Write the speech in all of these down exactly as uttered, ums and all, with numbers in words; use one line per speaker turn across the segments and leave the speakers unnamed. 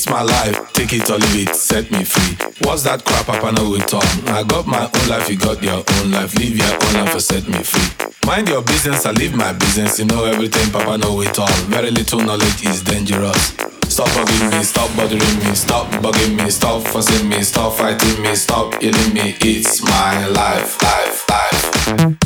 It's my life, take it or leave it, set me free. What's that crap up? I know it all. I got my own life, you got your own life. Live your own life or set me free. Mind your business, I live my business. You know everything, Papa know it all. Very little knowledge is dangerous. Stop bugging me, stop bothering me, stop bugging me, stop fussing me, stop fighting me, stop killing me. It's my life, life, life.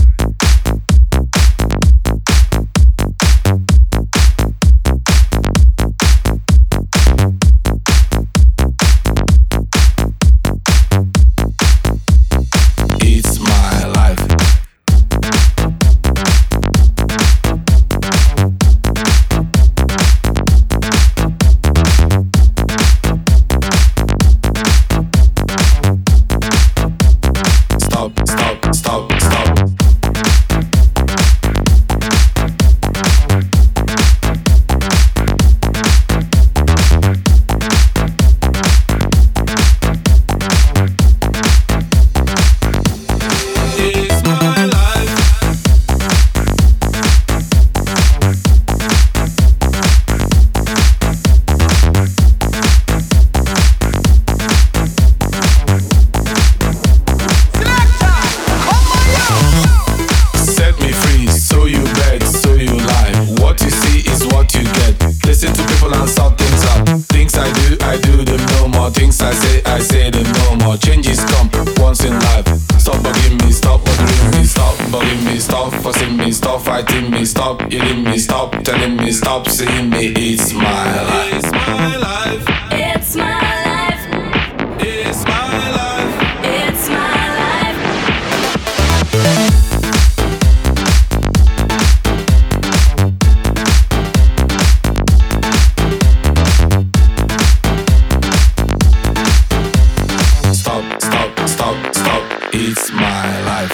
Stop seeing me, it's my life. It's my life.
It's my life.
It's my life.
It's my life.
Stop, stop, stop, stop. It's my life.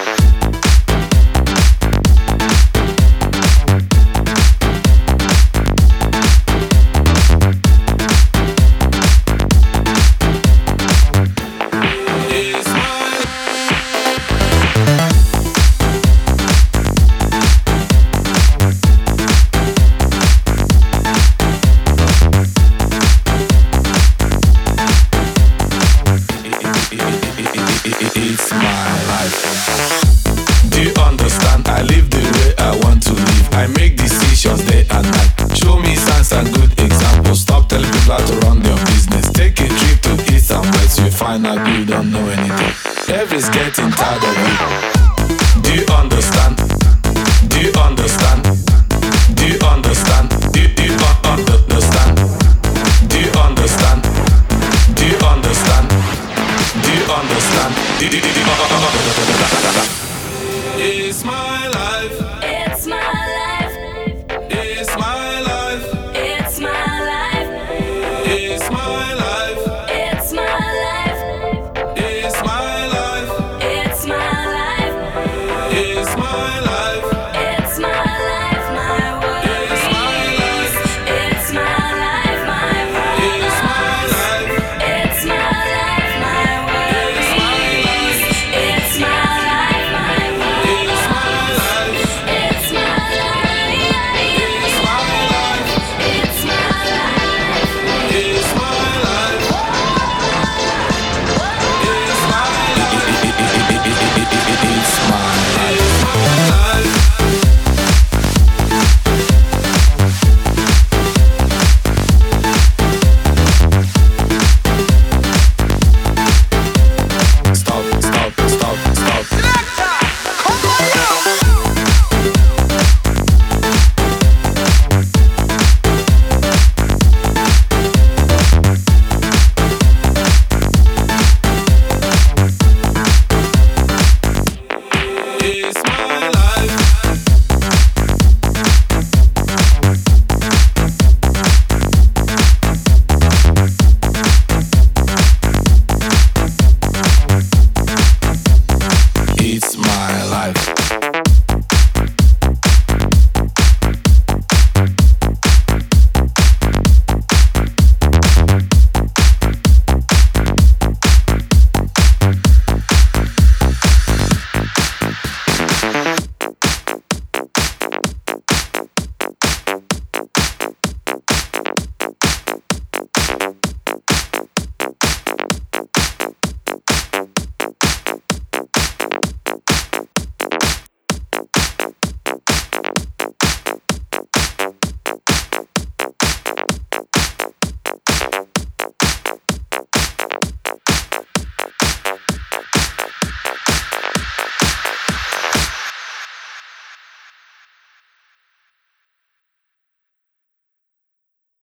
It's my life. Do you understand? I live the way I want to live. I make decisions day and night. Show me signs and good examples. Stop telling people how to run their business. Take a trip to east and west. You find out you don't know anything. Everybody's getting tired of it. Do you understand? Do you understand? Do you understand? Do you, do you un- understand? Do you understand? Do you understand? Do you understand? Do you, do you, do you understand? It's my life.
It's my life.
It's my life.
It's my life.
It's my life.